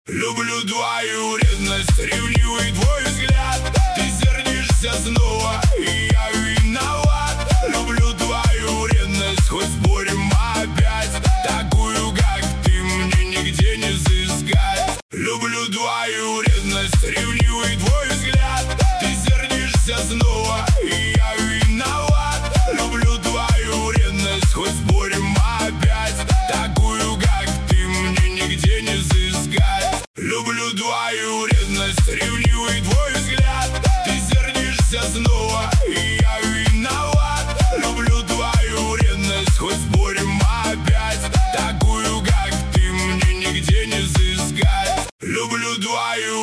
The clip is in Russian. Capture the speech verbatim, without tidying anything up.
Люблю твою ревность, ревнивый твой взгляд. Ты сердишься снова, и я виноват. Люблю твою ревность, хоть спорим опять. Такую, как ты, мне нигде не сыскать. Люблю твою ревность, ревнивый твой взгляд. Ты сердишься снова, и я виноват. Люблю твою ревность, хоть спорим опять. Такую, как ты, мне нигде не сыскать. Люблю твою ревность, ревнивый твой взгляд. Ты сердишься снова, и я виноват. Люблю твою ревность, хоть спорим опять. Такую, как ты, мне нигде не сыскать. Люблю твою